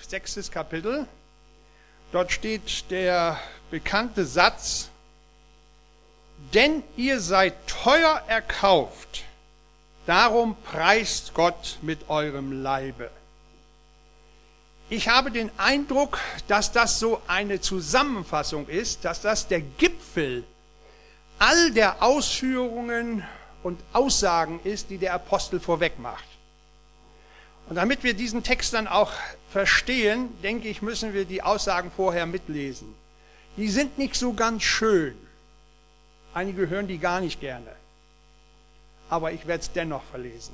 6. Kapitel. Dort steht der bekannte Satz: Denn ihr seid teuer erkauft, darum preist Gott mit eurem Leibe. Ich habe den Eindruck, dass das so eine Zusammenfassung ist, dass das der Gipfel all der Ausführungen und Aussagen ist, die der Apostel vorweg macht. Und damit wir diesen Text dann auch verstehen, denke ich, müssen wir die Aussagen vorher mitlesen. Die sind nicht so ganz schön. Einige hören die gar nicht gerne. Aber ich werde es dennoch verlesen.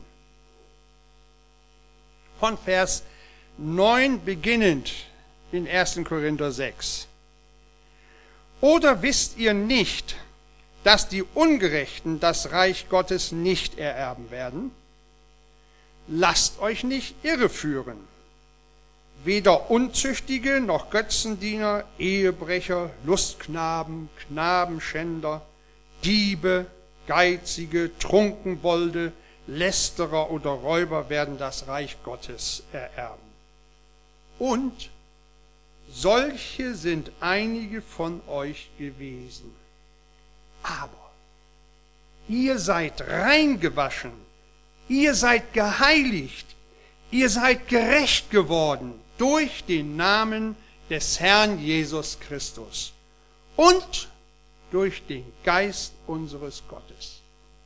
Von Vers 9 beginnend in 1. Korinther 6. Oder wisst ihr nicht, dass die Ungerechten das Reich Gottes nicht ererben werden? Lasst euch nicht irreführen. Weder Unzüchtige noch Götzendiener, Ehebrecher, Lustknaben, Knabenschänder, Diebe, Geizige, Trunkenbolde, Lästerer oder Räuber werden das Reich Gottes ererben. Und solche sind einige von euch gewesen. Aber ihr seid reingewaschen, ihr seid geheiligt, ihr seid gerecht geworden durch den Namen des Herrn Jesus Christus und durch den Geist unseres Gottes.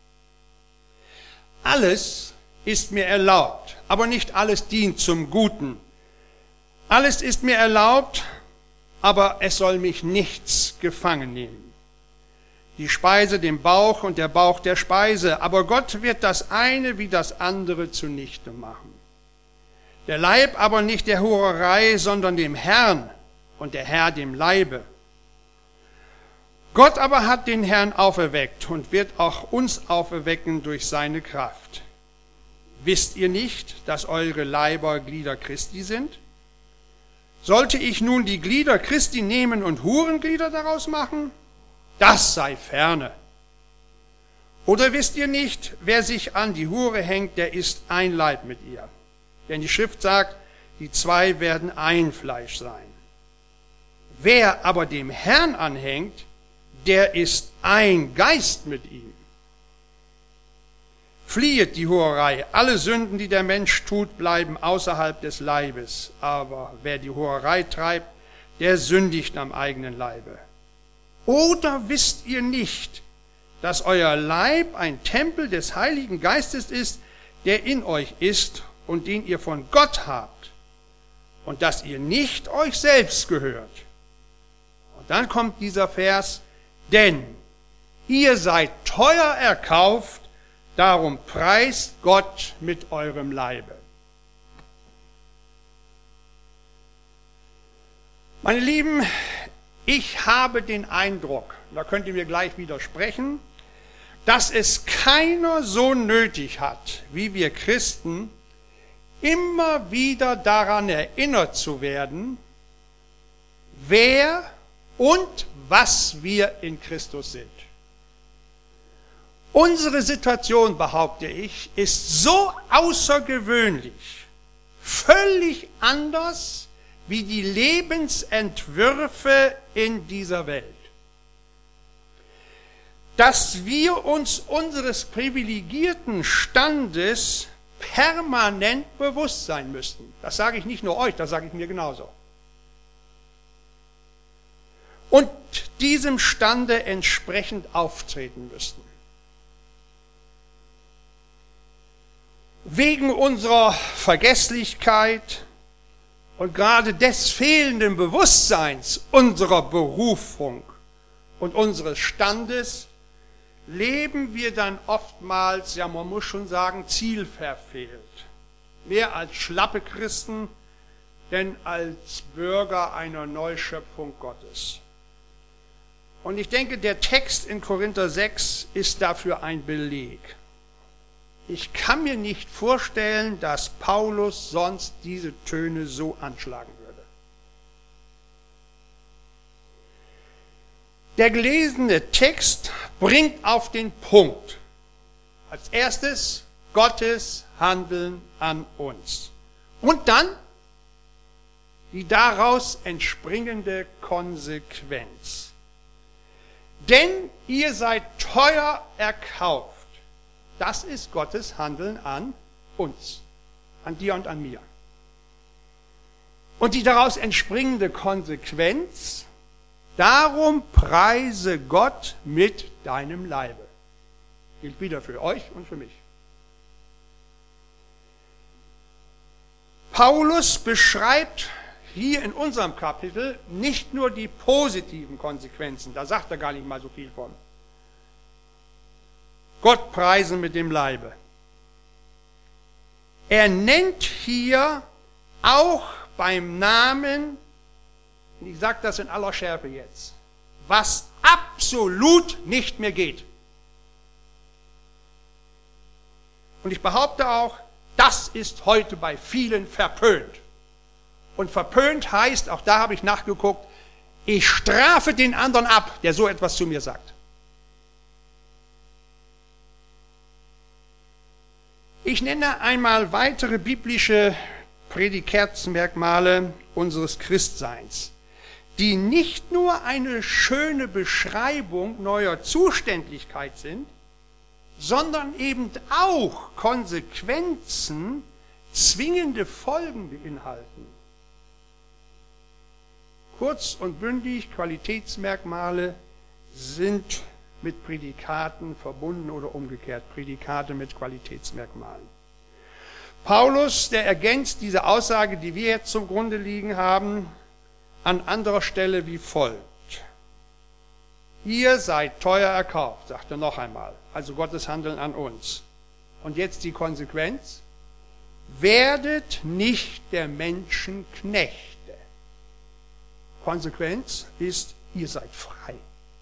Alles ist mir erlaubt, aber nicht alles dient zum Guten. Alles ist mir erlaubt, aber es soll mich nichts gefangen nehmen. Die Speise dem Bauch und der Bauch der Speise, aber Gott wird das eine wie das andere zunichte machen. Der Leib aber nicht der Hurerei, sondern dem Herrn und der Herr dem Leibe. Gott aber hat den Herrn auferweckt und wird auch uns auferwecken durch seine Kraft. Wisst ihr nicht, dass eure Leiber Glieder Christi sind? Sollte ich nun die Glieder Christi nehmen und Hurenglieder daraus machen? Das sei ferne. Oder wisst ihr nicht, wer sich an die Hure hängt, der ist ein Leib mit ihr? Denn die Schrift sagt, die zwei werden ein Fleisch sein. Wer aber dem Herrn anhängt, der ist ein Geist mit ihm. Fliehet die Hurerei. Alle Sünden, die der Mensch tut, bleiben außerhalb des Leibes. Aber wer die Hurerei treibt, der sündigt am eigenen Leibe. Oder wisst ihr nicht, dass euer Leib ein Tempel des Heiligen Geistes ist, der in euch ist und den ihr von Gott habt, und dass ihr nicht euch selbst gehört? Und dann kommt dieser Vers: Denn ihr seid teuer erkauft, darum preist Gott mit eurem Leibe. Meine Lieben, ich habe den Eindruck, da könnt ihr mir gleich widersprechen, dass es keiner so nötig hat, wie wir Christen, immer wieder daran erinnert zu werden, wer und was wir in Christus sind. Unsere Situation, behaupte ich, ist so außergewöhnlich, völlig anders wie die Lebensentwürfe in dieser Welt, dass wir uns unseres privilegierten Standes permanent bewusst sein müssten. Das sage ich nicht nur euch, das sage ich mir genauso. Und diesem Stande entsprechend auftreten müssten. Wegen unserer Vergesslichkeit und gerade des fehlenden Bewusstseins unserer Berufung und unseres Standes leben wir dann oftmals, ja man muss schon sagen, zielverfehlt. Mehr als schlappe Christen, denn als Bürger einer Neuschöpfung Gottes. Und ich denke, der Text in Korinther 6 ist dafür ein Beleg. Ich kann mir nicht vorstellen, dass Paulus sonst diese Töne so anschlagen würde. Der gelesene Text bringt auf den Punkt. Als erstes Gottes Handeln an uns. Und dann die daraus entspringende Konsequenz. Denn ihr seid teuer erkauft. Das ist Gottes Handeln an uns, an dir und an mir. Und die daraus entspringende Konsequenz, darum preise Gott mit deinem Leibe. Gilt wieder für euch und für mich. Paulus beschreibt hier in unserem Kapitel nicht nur die positiven Konsequenzen, da sagt er gar nicht mal so viel von. Gott preisen mit dem Leibe. Er nennt hier auch beim Namen, und ich sage das in aller Schärfe jetzt, was absolut nicht mehr geht. Und ich behaupte auch, das ist heute bei vielen verpönt. Und verpönt heißt, auch da habe ich nachgeguckt, ich strafe den anderen ab, der so etwas zu mir sagt. Ich nenne einmal weitere biblische Prädikatsmerkmale unseres Christseins, die nicht nur eine schöne Beschreibung neuer Zuständigkeit sind, sondern eben auch Konsequenzen, zwingende Folgen beinhalten. Kurz und bündig, Qualitätsmerkmale sind mit Prädikaten verbunden oder umgekehrt, Prädikate mit Qualitätsmerkmalen. Paulus, der ergänzt diese Aussage, die wir jetzt zum Grunde liegen haben, an anderer Stelle wie folgt. Ihr seid teuer erkauft, sagt er noch einmal, also Gottes Handeln an uns. Und jetzt die Konsequenz, werdet nicht der Menschen Knechte. Konsequenz ist, ihr seid frei.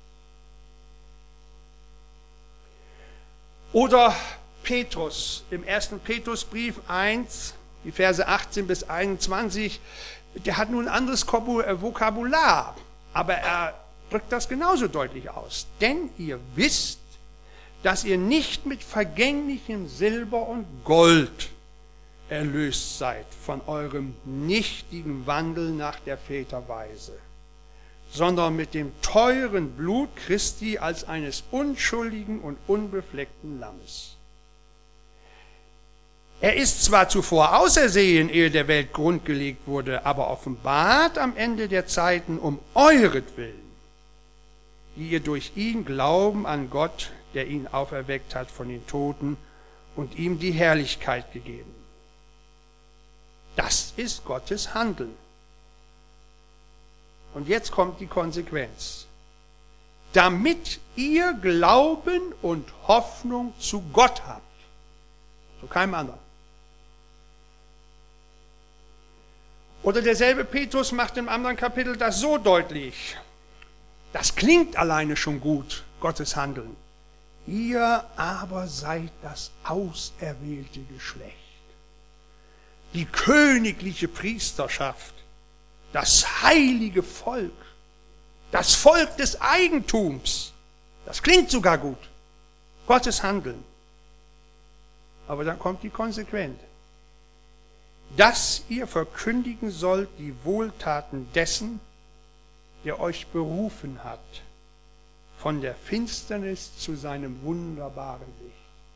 Oder Petrus im 1. Petrusbrief 1, die Verse 18 bis 21, der hat nun ein anderes Vokabular, aber er drückt das genauso deutlich aus. Denn ihr wisst, dass ihr nicht mit vergänglichem Silber und Gold erlöst seid von eurem nichtigen Wandel nach der Väterweise, sondern mit dem teuren Blut Christi als eines unschuldigen und unbefleckten Lammes. Er ist zwar zuvor ausersehen, ehe der Welt Grund gelegt wurde, aber offenbart am Ende der Zeiten um euretwillen, die ihr durch ihn glauben an Gott, der ihn auferweckt hat von den Toten und ihm die Herrlichkeit gegeben. Das ist Gottes Handeln. Und jetzt kommt die Konsequenz. Damit ihr Glauben und Hoffnung zu Gott habt, zu keinem anderen. Oder derselbe Petrus macht im anderen Kapitel das so deutlich. Das klingt alleine schon gut, Gottes Handeln. Ihr aber seid das auserwählte Geschlecht, die königliche Priesterschaft, das heilige Volk, das Volk des Eigentums. Das klingt sogar gut, Gottes Handeln. Aber dann kommt die Konsequenz. Dass ihr verkündigen sollt die Wohltaten dessen, der euch berufen hat, von der Finsternis zu seinem wunderbaren Licht.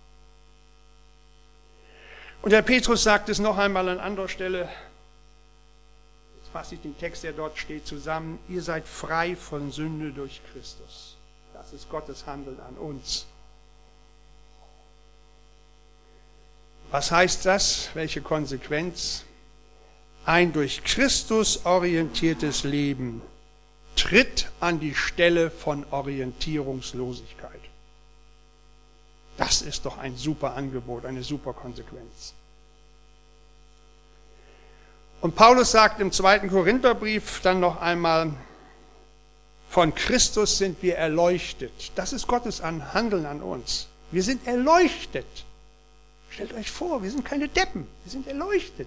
Und der Petrus sagt es noch einmal an anderer Stelle, jetzt fasse ich den Text, der dort steht, zusammen, ihr seid frei von Sünde durch Christus. Das ist Gottes Handeln an uns. Was heißt das? Welche Konsequenz? Ein durch Christus orientiertes Leben tritt an die Stelle von Orientierungslosigkeit. Das ist doch ein super Angebot, eine super Konsequenz. Und Paulus sagt im 2. Korintherbrief dann noch einmal, von Christus sind wir erleuchtet. Das ist Gottes Handeln an uns. Wir sind erleuchtet. Stellt euch vor, wir sind keine Deppen, wir sind erleuchtet.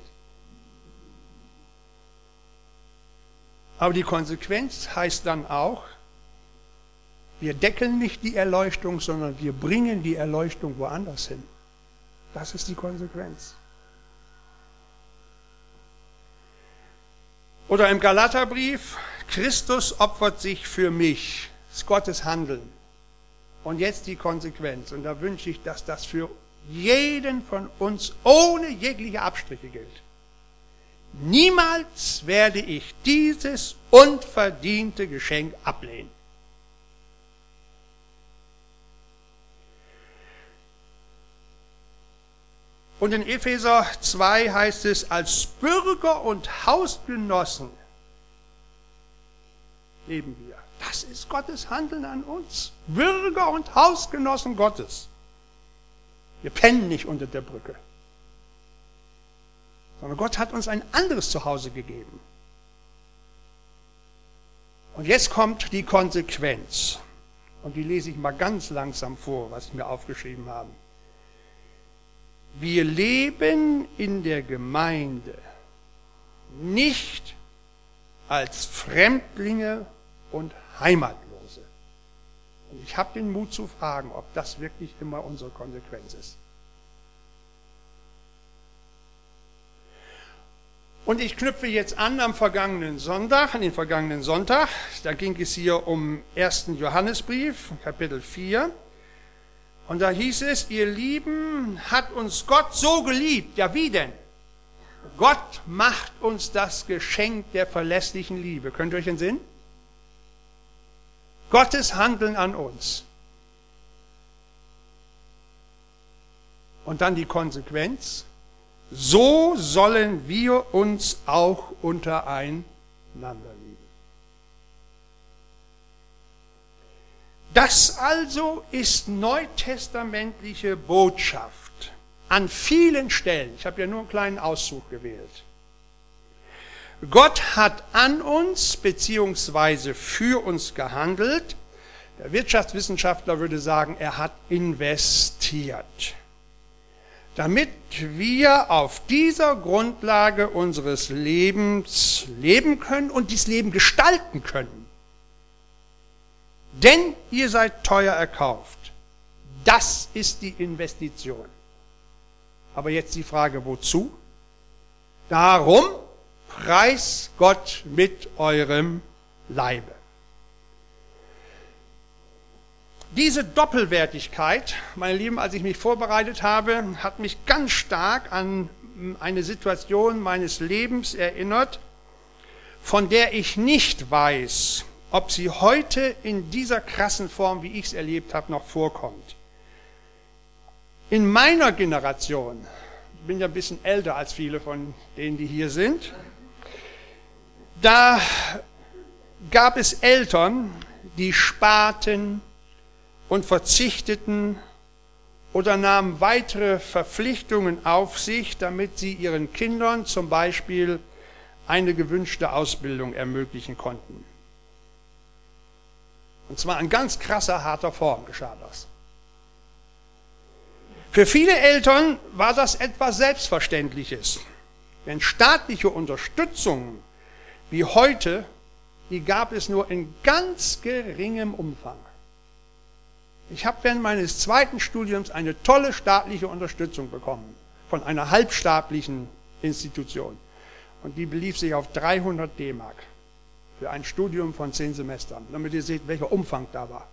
Aber die Konsequenz heißt dann auch, wir deckeln nicht die Erleuchtung, sondern wir bringen die Erleuchtung woanders hin. Das ist die Konsequenz. Oder im Galaterbrief, Christus opfert sich für mich. Das ist Gottes Handeln. Und jetzt die Konsequenz. Und da wünsche ich, dass das für jeden von uns ohne jegliche Abstriche gilt. Niemals werde ich dieses unverdiente Geschenk ablehnen. Und in Epheser 2 heißt es, als Bürger und Hausgenossen leben wir. Das ist Gottes Handeln an uns. Bürger und Hausgenossen Gottes. Wir pennen nicht unter der Brücke. Sondern Gott hat uns ein anderes Zuhause gegeben. Und jetzt kommt die Konsequenz. Und die lese ich mal ganz langsam vor, was ich mir aufgeschrieben habe. Wir leben in der Gemeinde nicht als Fremdlinge und Heimatlose. Und ich habe den Mut zu fragen, ob das wirklich immer unsere Konsequenz ist. Und ich knüpfe jetzt an an den vergangenen Sonntag. Da ging es hier um 1. Johannesbrief, Kapitel 4. Und da hieß es, ihr Lieben, hat uns Gott so geliebt. Ja, wie denn? Gott macht uns das Geschenk der verlässlichen Liebe. Könnt ihr euch entsinnen? Gottes Handeln an uns. Und dann die Konsequenz. So sollen wir uns auch untereinander lieben. Das also ist neutestamentliche Botschaft an vielen Stellen. Ich habe ja nur einen kleinen Auszug gewählt. Gott hat an uns bzw. für uns gehandelt. Der Wirtschaftswissenschaftler würde sagen, er hat investiert, damit wir auf dieser Grundlage unseres Lebens leben können und dieses Leben gestalten können. Denn ihr seid teuer erkauft. Das ist die Investition. Aber jetzt die Frage, wozu? Darum preis Gott mit eurem Leibe. Diese Doppelwertigkeit, meine Lieben, als ich mich vorbereitet habe, hat mich ganz stark an eine Situation meines Lebens erinnert, von der ich nicht weiß, ob sie heute in dieser krassen Form, wie ich es erlebt habe, noch vorkommt. In meiner Generation, ich bin ja ein bisschen älter als viele von denen, die hier sind, da gab es Eltern, die sparten und verzichteten oder nahmen weitere Verpflichtungen auf sich, damit sie ihren Kindern zum Beispiel eine gewünschte Ausbildung ermöglichen konnten. Und zwar in ganz krasser, harter Form geschah das. Für viele Eltern war das etwas Selbstverständliches. Denn staatliche Unterstützung wie heute, die gab es nur in ganz geringem Umfang. Ich habe während meines zweiten Studiums eine tolle staatliche Unterstützung bekommen von einer halbstaatlichen Institution. Und die belief sich auf 300 D-Mark für ein Studium von 10 Semestern, damit ihr seht, welcher Umfang da war.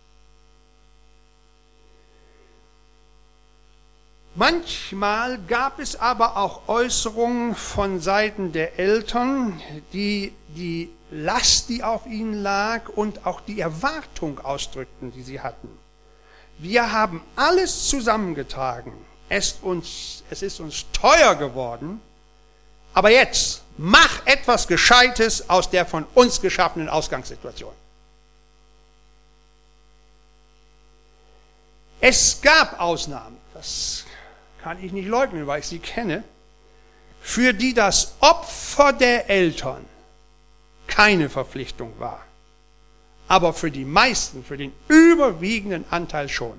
Manchmal gab es aber auch Äußerungen von Seiten der Eltern, die die Last, die auf ihnen lag, und auch die Erwartung ausdrückten, die sie hatten. Wir haben alles zusammengetragen. Es ist uns teuer geworden, aber jetzt mach etwas Gescheites aus der von uns geschaffenen Ausgangssituation. Es gab Ausnahmen, das kann ich nicht leugnen, weil ich sie kenne, für die das Opfer der Eltern keine Verpflichtung war. Aber für die meisten, für den überwiegenden Anteil schon.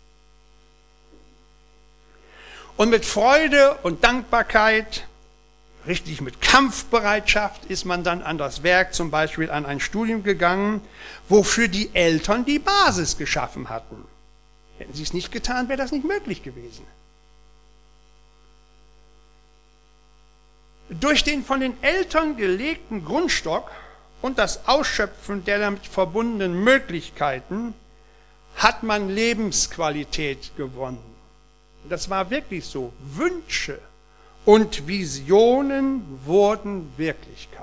Und mit Freude und Dankbarkeit, richtig mit Kampfbereitschaft, ist man dann an das Werk, zum Beispiel an ein Studium gegangen, wofür die Eltern die Basis geschaffen hatten. Hätten sie es nicht getan, wäre das nicht möglich gewesen. Durch den von den Eltern gelegten Grundstock und das Ausschöpfen der damit verbundenen Möglichkeiten hat man Lebensqualität gewonnen. Das war wirklich so. Wünsche und Visionen wurden Wirklichkeit.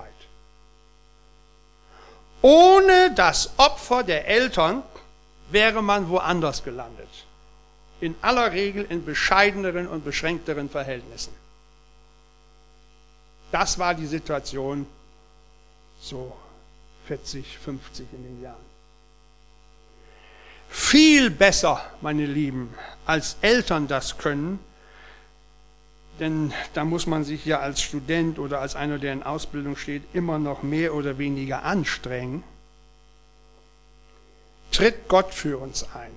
Ohne das Opfer der Eltern wäre man woanders gelandet. In aller Regel in bescheideneren und beschränkteren Verhältnissen. Das war die Situation so 40, 50 in den Jahren. Viel besser, meine Lieben, als Eltern das können, denn da muss man sich ja als Student oder als einer, der in Ausbildung steht, immer noch mehr oder weniger anstrengen, tritt Gott für uns ein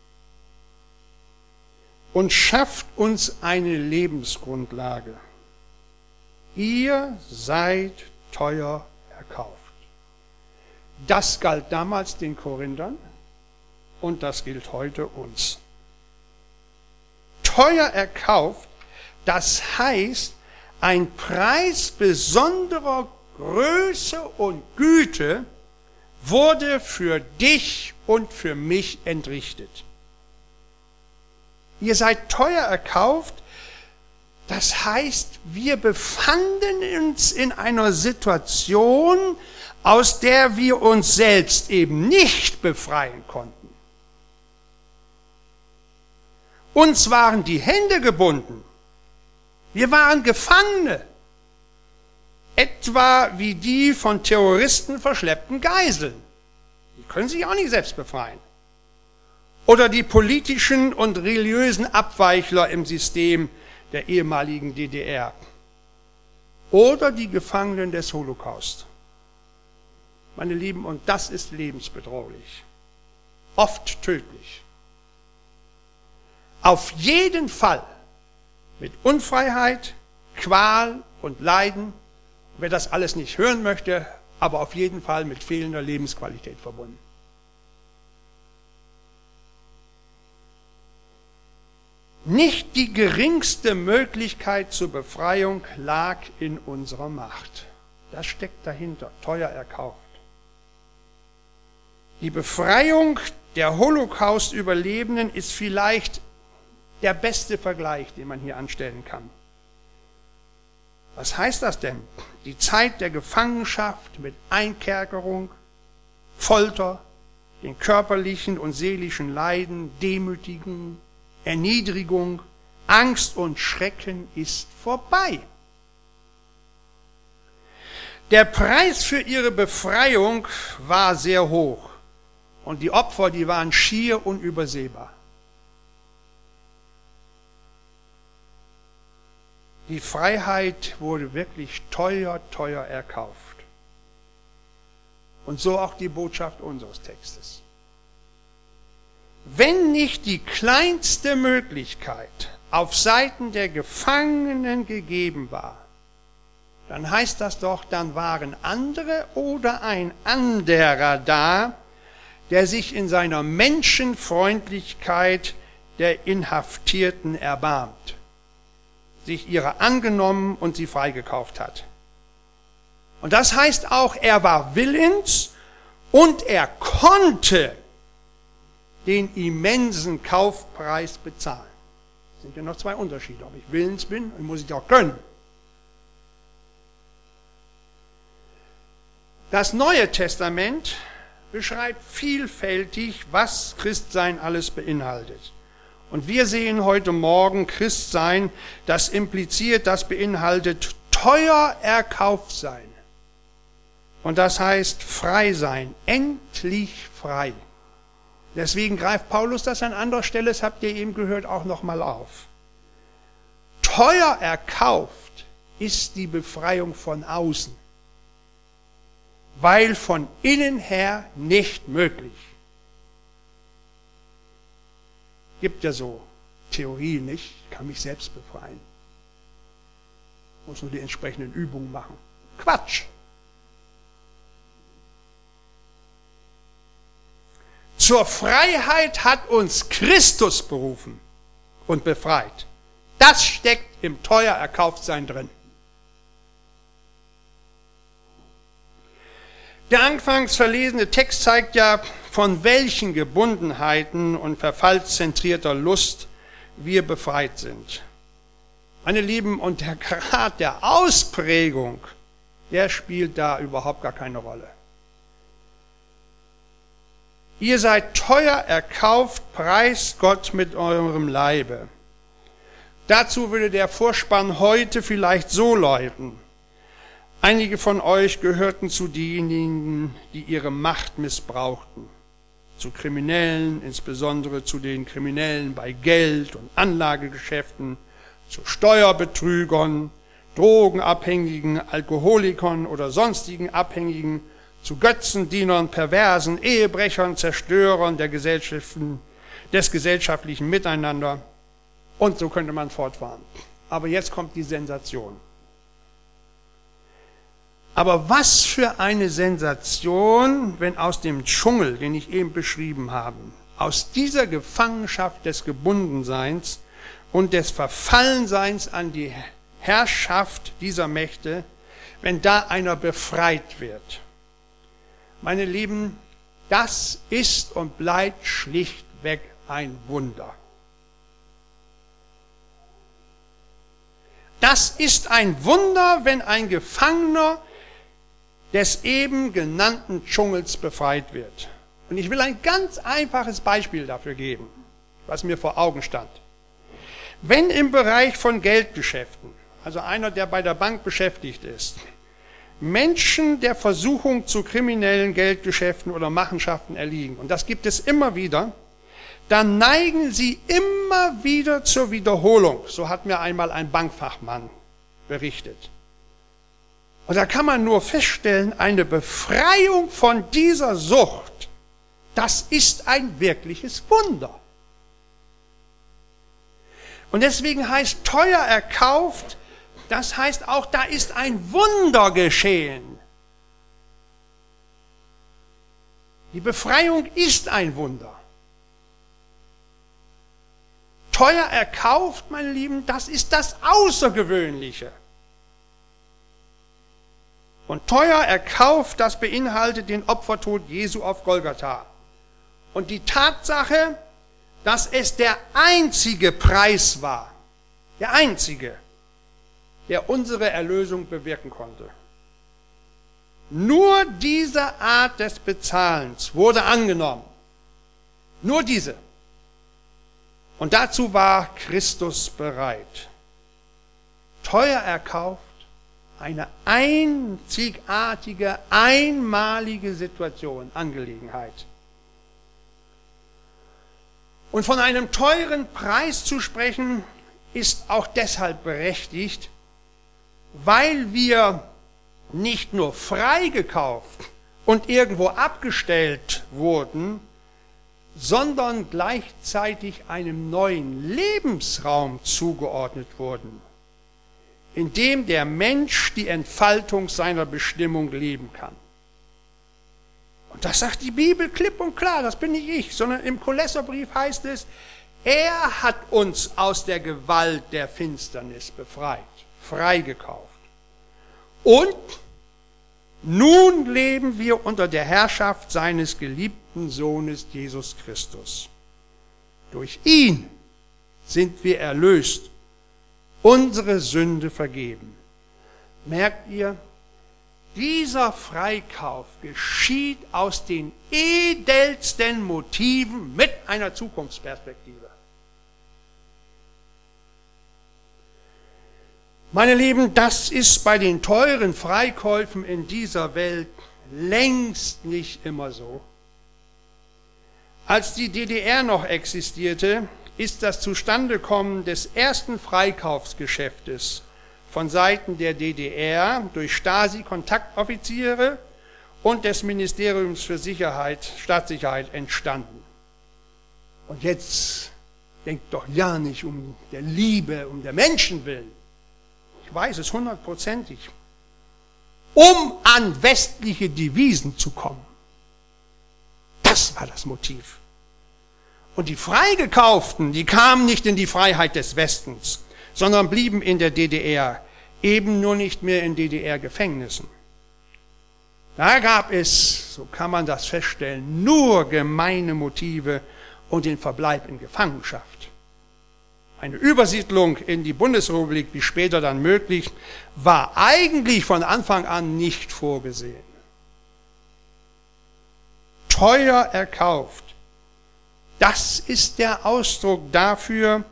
und schafft uns eine Lebensgrundlage. Ihr seid teuer erkauft. Das galt damals den Korinthern und das gilt heute uns. Teuer erkauft, das heißt, ein Preis besonderer Größe und Güte wurde für dich und für mich entrichtet. Ihr seid teuer erkauft, das heißt, wir befanden uns in einer Situation, aus der wir uns selbst eben nicht befreien konnten. Uns waren die Hände gebunden. Wir waren Gefangene. Etwa wie die von Terroristen verschleppten Geiseln. Die können sich auch nicht selbst befreien. Oder die politischen und religiösen Abweichler im System der ehemaligen DDR. Oder die Gefangenen des Holocaust. Meine Lieben, und das ist lebensbedrohlich. Oft tödlich. Auf jeden Fall mit Unfreiheit, Qual und Leiden, wer das alles nicht hören möchte, aber auf jeden Fall mit fehlender Lebensqualität verbunden. Nicht die geringste Möglichkeit zur Befreiung lag in unserer Macht. Das steckt dahinter, teuer erkauft. Die Befreiung der Holocaust-Überlebenden ist vielleicht der beste Vergleich, den man hier anstellen kann. Was heißt das denn? Die Zeit der Gefangenschaft mit Einkerkerung, Folter, den körperlichen und seelischen Leiden, Demütigung, Erniedrigung, Angst und Schrecken ist vorbei. Der Preis für ihre Befreiung war sehr hoch und die Opfer, die waren schier unübersehbar. Die Freiheit wurde wirklich teuer erkauft. Und so auch die Botschaft unseres Textes. Wenn nicht die kleinste Möglichkeit auf Seiten der Gefangenen gegeben war, dann heißt das doch, dann waren andere oder ein anderer da, der sich in seiner Menschenfreundlichkeit der Inhaftierten erbarmt, sich ihrer angenommen und sie freigekauft hat. Und das heißt auch, er war willens und er konnte den immensen Kaufpreis bezahlen. Das sind ja noch zwei Unterschiede. Ob ich willens bin, dann muss ich auch können. Das Neue Testament beschreibt vielfältig, was Christsein alles beinhaltet. Und wir sehen heute Morgen Christsein, das impliziert, das beinhaltet teuer erkauft sein. Und das heißt frei sein, endlich frei. Deswegen greift Paulus das an anderer Stelle, das habt ihr eben gehört, auch nochmal auf. Teuer erkauft ist die Befreiung von außen, weil von innen her nicht möglich. Gibt ja so Theorien, nicht? Ich kann mich selbst befreien. Muss nur die entsprechenden Übungen machen. Quatsch! Zur Freiheit hat uns Christus berufen und befreit. Das steckt im teuer Erkauftsein drin. Der anfangs verlesene Text zeigt ja, von welchen Gebundenheiten und verfallszentrierter Lust wir befreit sind. Meine Lieben, und der Grad der Ausprägung, der spielt da überhaupt gar keine Rolle. Ihr seid teuer erkauft, preist Gott mit eurem Leibe. Dazu würde der Vorspann heute vielleicht so läuten. Einige von euch gehörten zu denjenigen, die ihre Macht missbrauchten. Zu Kriminellen, insbesondere zu den Kriminellen bei Geld- und Anlagegeschäften, zu Steuerbetrügern, Drogenabhängigen, Alkoholikern oder sonstigen Abhängigen, zu Götzendienern, Perversen, Ehebrechern, Zerstörern des gesellschaftlichen Miteinander. Und so könnte man fortfahren. Aber jetzt kommt die Sensation. Aber was für eine Sensation, wenn aus dem Dschungel, den ich eben beschrieben habe, aus dieser Gefangenschaft des Gebundenseins und des Verfallenseins an die Herrschaft dieser Mächte, wenn da einer befreit wird. Meine Lieben, das ist und bleibt schlichtweg ein Wunder. Das ist ein Wunder, wenn ein Gefangener des eben genannten Dschungels befreit wird. Und ich will ein ganz einfaches Beispiel dafür geben, was mir vor Augen stand. Wenn im Bereich von Geldgeschäften, also einer, der bei der Bank beschäftigt ist, Menschen der Versuchung zu kriminellen Geldgeschäften oder Machenschaften erliegen, und das gibt es immer wieder, dann neigen sie immer wieder zur Wiederholung. So hat mir einmal ein Bankfachmann berichtet. Und da kann man nur feststellen, eine Befreiung von dieser Sucht, das ist ein wirkliches Wunder. Und deswegen heißt teuer erkauft, das heißt auch, da ist ein Wunder geschehen. Die Befreiung ist ein Wunder. Teuer erkauft, meine Lieben, das ist das Außergewöhnliche. Und teuer erkauft, das beinhaltet den Opfertod Jesu auf Golgatha. Und die Tatsache, dass es der einzige Preis war, der einzige, der unsere Erlösung bewirken konnte. Nur diese Art des Bezahlens wurde angenommen. Nur diese. Und dazu war Christus bereit. Teuer erkauft, eine einzigartige, einmalige Situation, Angelegenheit. Und von einem teuren Preis zu sprechen, ist auch deshalb berechtigt, weil wir nicht nur freigekauft und irgendwo abgestellt wurden, sondern gleichzeitig einem neuen Lebensraum zugeordnet wurden, in dem der Mensch die Entfaltung seiner Bestimmung leben kann. Und das sagt die Bibel klipp und klar, das bin nicht ich, sondern im Kolosserbrief heißt es, er hat uns aus der Gewalt der Finsternis befreit, freigekauft. Und nun leben wir unter der Herrschaft seines geliebten Sohnes Jesus Christus. Durch ihn sind wir erlöst, unsere Sünde vergeben. Merkt ihr, dieser Freikauf geschieht aus den edelsten Motiven mit einer Zukunftsperspektive. Meine Lieben, das ist bei den teuren Freikäufen in dieser Welt längst nicht immer so. Als die DDR noch existierte, ist das Zustandekommen des ersten Freikaufsgeschäftes von Seiten der DDR durch Stasi-Kontaktoffiziere und des Ministeriums für Staatssicherheit entstanden. Und jetzt denkt doch ja nicht um der Liebe, um der Menschen willen. Ich weiß es 100%. Um an westliche Devisen zu kommen. Das war das Motiv. Und die Freigekauften, die kamen nicht in die Freiheit des Westens, sondern blieben in der DDR, eben nur nicht mehr in DDR-Gefängnissen. Da gab es, so kann man das feststellen, nur gemeine Motive und den Verbleib in Gefangenschaft. Eine Übersiedlung in die Bundesrepublik, wie später dann möglich, war eigentlich von Anfang an nicht vorgesehen. Teuer erkauft. Das ist der Ausdruck dafür,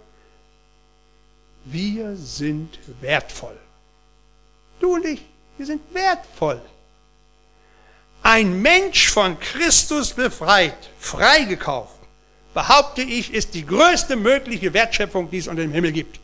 wir sind wertvoll. Du und ich, wir sind wertvoll. Ein Mensch von Christus befreit, freigekauft, behaupte ich, ist die größte mögliche Wertschöpfung, die es unter dem Himmel gibt.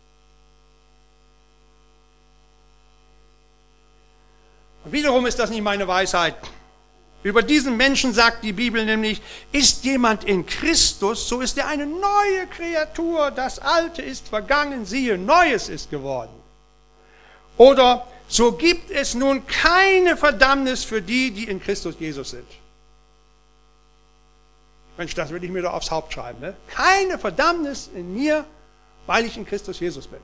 Und wiederum ist das nicht meine Weisheit. Über diesen Menschen sagt die Bibel nämlich, ist jemand in Christus, so ist er eine neue Kreatur. Das Alte ist vergangen, siehe, Neues ist geworden. Oder so gibt es nun keine Verdammnis für die, die in Christus Jesus sind. Mensch, das will ich mir doch aufs Haupt schreiben. Ne? Keine Verdammnis in mir, weil ich in Christus Jesus bin.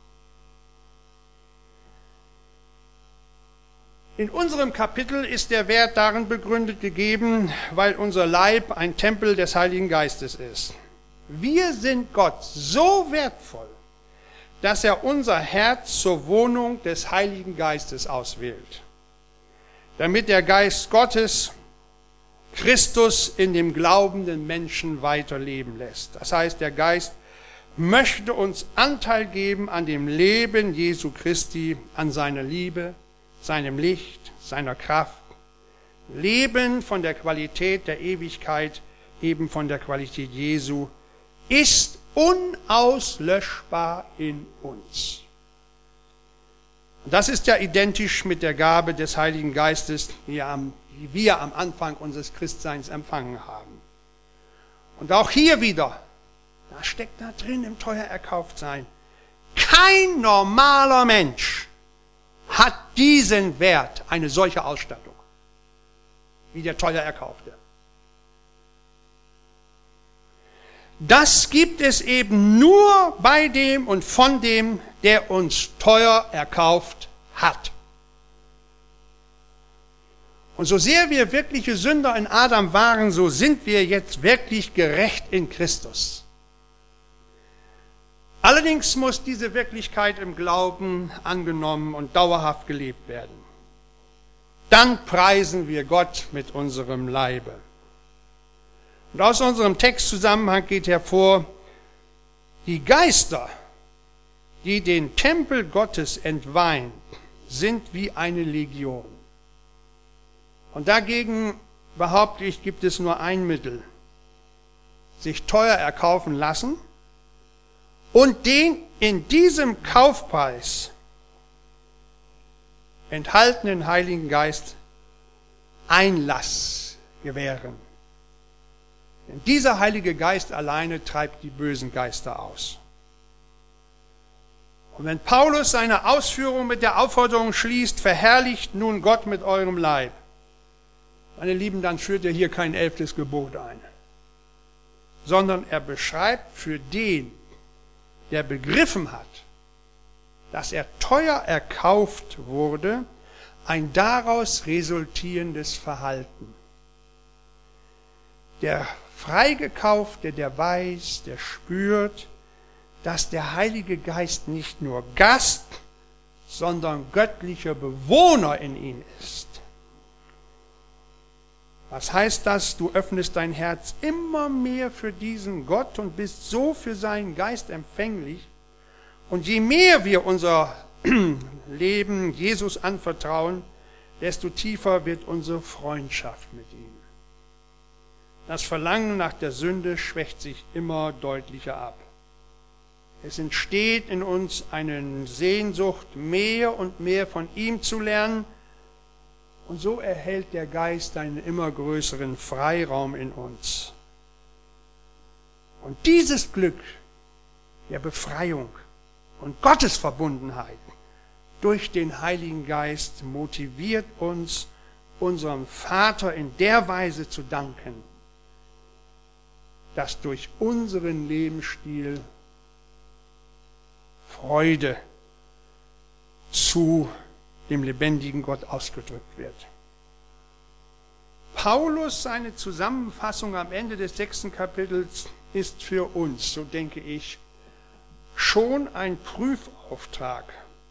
In unserem Kapitel ist der Wert darin begründet gegeben, weil unser Leib ein Tempel des Heiligen Geistes ist. Wir sind Gott so wertvoll, dass er unser Herz zur Wohnung des Heiligen Geistes auswählt, damit der Geist Gottes Christus in dem glaubenden Menschen weiterleben lässt. Das heißt, der Geist möchte uns Anteil geben an dem Leben Jesu Christi, an seiner Liebe, seinem Licht, seiner Kraft. Leben von der Qualität der Ewigkeit, eben von der Qualität Jesu, ist unauslöschbar in uns. Und das ist ja identisch mit der Gabe des Heiligen Geistes, die wir am Anfang unseres Christseins empfangen haben. Und auch hier wieder, da steckt da drin im teuer erkauft sein. Kein normaler Mensch hat diesen Wert, eine solche Ausstattung, wie der teuer erkaufte. Das gibt es eben nur bei dem und von dem, der uns teuer erkauft hat. Und so sehr wir wirkliche Sünder in Adam waren, so sind wir jetzt wirklich gerecht in Christus. Allerdings muss diese Wirklichkeit im Glauben angenommen und dauerhaft gelebt werden. Dann preisen wir Gott mit unserem Leibe. Und aus unserem Textzusammenhang geht hervor, die Geister, die den Tempel Gottes entweihen, sind wie eine Legion. Und dagegen, behaupte ich, gibt es nur ein Mittel: sich teuer erkaufen lassen und den in diesem Kaufpreis enthaltenen Heiligen Geist Einlass gewähren. Denn dieser Heilige Geist alleine treibt die bösen Geister aus. Und wenn Paulus seine Ausführung mit der Aufforderung schließt, verherrlicht nun Gott mit eurem Leib, meine Lieben, dann führt er hier kein 11. Gebot ein, sondern er beschreibt für den, der begriffen hat, dass er teuer erkauft wurde, ein daraus resultierendes Verhalten. Der Freigekaufte, der weiß, der spürt, dass der Heilige Geist nicht nur Gast, sondern göttlicher Bewohner in ihm ist. Was heißt das? Du öffnest dein Herz immer mehr für diesen Gott und bist so für seinen Geist empfänglich. Und je mehr wir unser Leben Jesus anvertrauen, desto tiefer wird unsere Freundschaft mit ihm. Das Verlangen nach der Sünde schwächt sich immer deutlicher ab. Es entsteht in uns eine Sehnsucht, mehr und mehr von ihm zu lernen. Und so erhält der Geist einen immer größeren Freiraum in uns. Und dieses Glück der Befreiung und Gottesverbundenheit durch den Heiligen Geist motiviert uns, unserem Vater in der Weise zu danken, dass durch unseren Lebensstil Freude zu dem lebendigen Gott ausgedrückt wird. Paulus, seine Zusammenfassung am Ende des 6. Kapitels ist für uns, so denke ich, schon ein Prüfauftrag.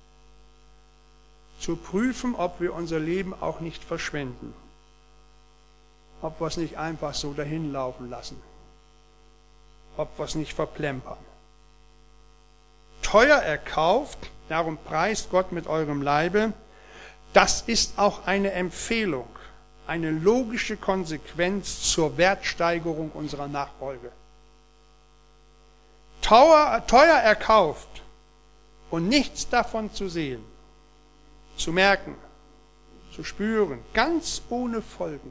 Zu prüfen, ob wir unser Leben auch nicht verschwenden. Ob wir es nicht einfach so dahin laufen lassen. Ob wir es nicht verplempern. Teuer erkauft, darum preist Gott mit eurem Leibe, das ist auch eine Empfehlung, eine logische Konsequenz zur Wertsteigerung unserer Nachfolge. Teuer erkauft und nichts davon zu sehen, zu merken, zu spüren, ganz ohne Folgen.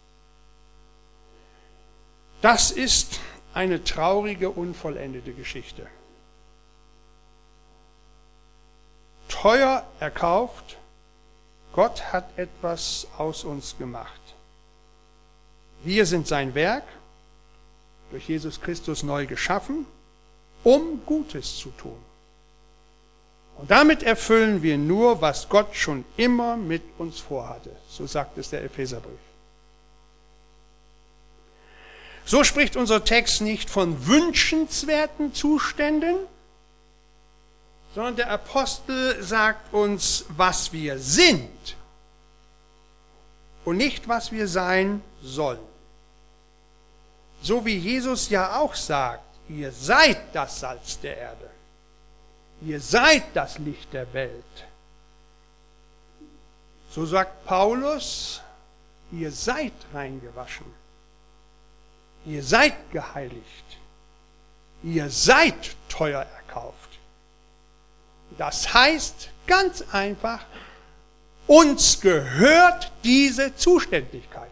Das ist eine traurige, unvollendete Geschichte. Teuer erkauft, Gott hat etwas aus uns gemacht. Wir sind sein Werk, durch Jesus Christus neu geschaffen, um Gutes zu tun. Und damit erfüllen wir nur, was Gott schon immer mit uns vorhatte. So sagt es der Epheserbrief. So spricht unser Text nicht von wünschenswerten Zuständen, sondern der Apostel sagt uns, was wir sind und nicht, was wir sein sollen. So wie Jesus ja auch sagt, ihr seid das Salz der Erde. Ihr seid das Licht der Welt. So sagt Paulus, ihr seid reingewaschen. Ihr seid geheiligt. Ihr seid teuer erkauft. Das heißt ganz einfach, uns gehört diese Zuständigkeit.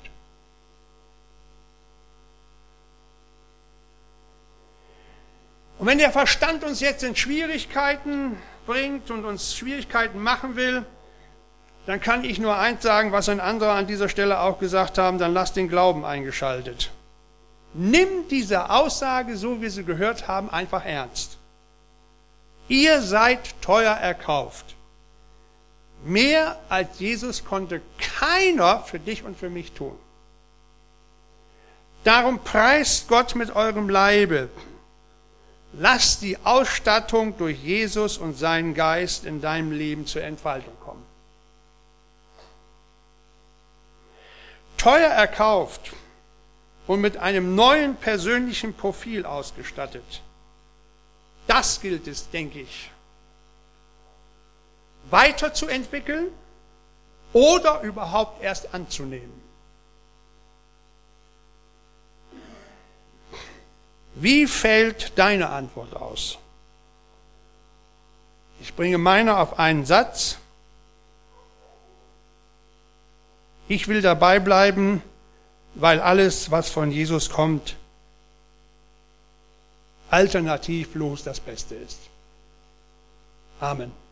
Und wenn der Verstand uns jetzt in Schwierigkeiten bringt und uns Schwierigkeiten machen will, dann kann ich nur eins sagen, was ein anderer an dieser Stelle auch gesagt haben, dann lass den Glauben eingeschaltet. Nimm diese Aussage, so wie sie gehört haben, einfach ernst. Ihr seid teuer erkauft. Mehr als Jesus konnte keiner für dich und für mich tun. Darum preist Gott mit eurem Leibe. Lasst die Ausstattung durch Jesus und seinen Geist in deinem Leben zur Entfaltung kommen. Teuer erkauft und mit einem neuen persönlichen Profil ausgestattet. Das gilt es, denke ich, weiterzuentwickeln oder überhaupt erst anzunehmen. Wie fällt deine Antwort aus? Ich bringe meine auf einen Satz. Ich will dabei bleiben, weil alles, was von Jesus kommt, alternativlos das Beste ist. Amen.